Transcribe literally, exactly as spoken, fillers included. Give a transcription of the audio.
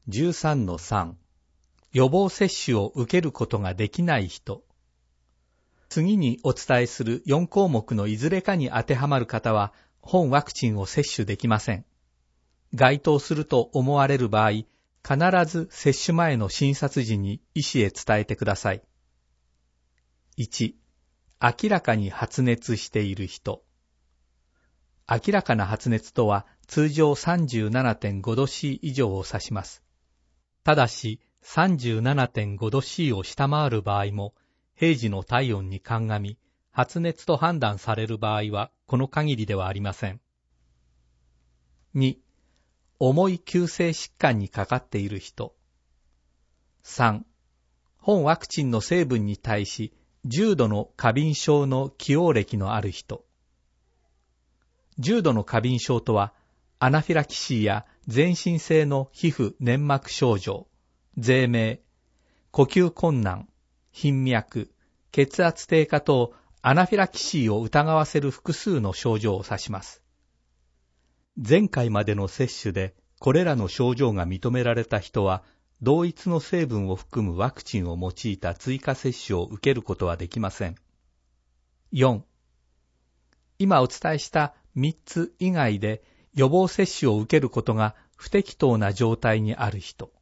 じゅうさんのさん 予防接種を受けることができない人。次にお伝えするよん項目のいずれかに当てはまる方は本ワクチンを接種できません。該当すると思われる場合、必ず接種前の診察時に医師へ伝えてください。いち、明らかに発熱している人。明らかな発熱とは通常 さんじゅうななてんごど C 以上を指します。ただし さんじゅうななてんごど C を下回る場合も、平時の体温に鑑み、発熱と判断される場合はこの限りではありません。に、重い急性疾患にかかっている人。さん、本ワクチンの成分に対し重度の過敏症の既往歴のある人。重度の過敏症とは、アナフィラキシーや全身性の皮膚粘膜症状、ぜい鳴、呼吸困難、頻脈、血圧低下等アナフィラキシーを疑わせる複数の症状を指します。前回までの接種でこれらの症状が認められた人は、同一の成分を含むワクチンを用いた追加接種を受けることはできません。よん、今お伝えしたみっつ以外で予防接種を受けることが不適当な状態にある人。